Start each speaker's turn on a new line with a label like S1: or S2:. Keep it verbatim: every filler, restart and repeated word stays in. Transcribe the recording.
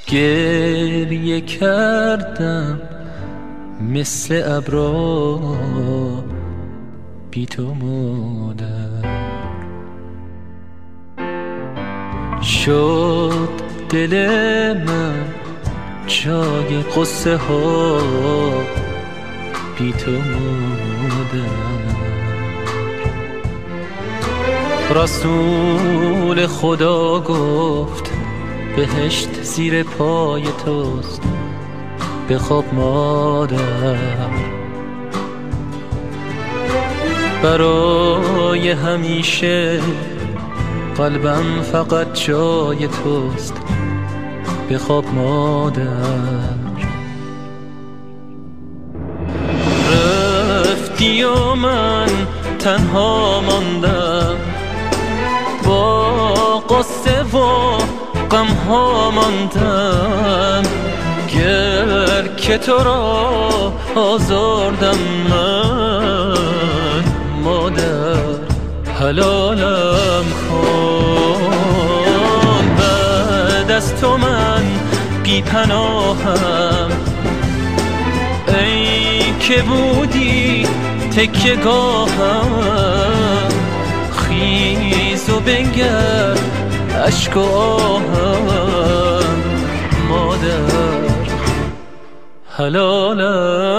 S1: گریه کردم مثل ابرا بی تو مادر. شد دل من جای قصه ها بی تو مادر. رسول خدا گفت بهشت زیر پای توست، بخواب مادر. برای همیشه قلبم فقط جای توست، بخواب مادر. رفتی و من تنها ماندم، با قصه و غم ها ماندم. گر که تو را آزردم من، مادر حلالم کن. بعد از تو من بی پناهم، ای که بودی تکیه گاهم. خیز و بنگر عشق و آهم، مادر حلالم